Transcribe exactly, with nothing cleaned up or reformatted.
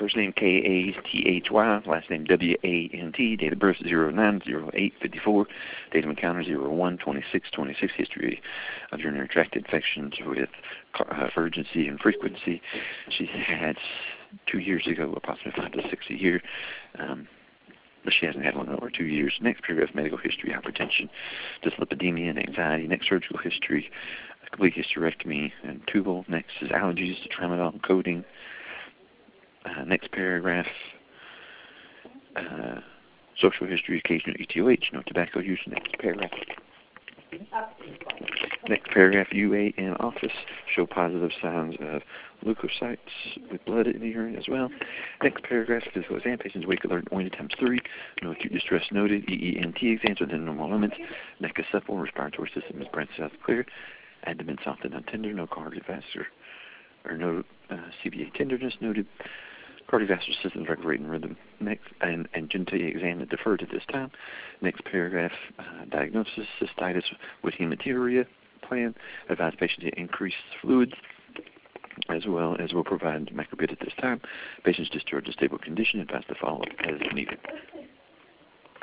first name K A T H Y, last name W A N T, date of birth zero nine zero eight fifty-four, date of encounter zero one twenty-six twenty-six, history of urinary tract infections with uh, urgency and frequency. She's had two years ago, approximately five to six a year. Um, but she hasn't had one in over two years. Next paragraph, medical history, hypertension, dyslipidemia, and anxiety. Next, surgical history, complete hysterectomy and tubal. Next is allergies, tramadol, codeine. Uh, next paragraph, uh, social history, occasional E T O H, no tobacco use. Next paragraph. Next paragraph, U A in office, show positive signs of leukocytes with blood in the urine as well. Next paragraph, physical exam, patient's wake alert, ointed times three, no acute distress noted, E E N T exams within normal limits, neck is supple, respiratory system is breath south clear, abdomen soft and untender, no cardiovascular or no uh, C V A tenderness noted, cardiovascular system regulating rhythm. Next, and, and genitalia exam is deferred at this time. Next paragraph, uh, diagnosis, cystitis with hematuria plan, advise patient to increase fluids, as well as will provide microbit at this time. Patient's discharged to stable condition, advised to follow up as needed.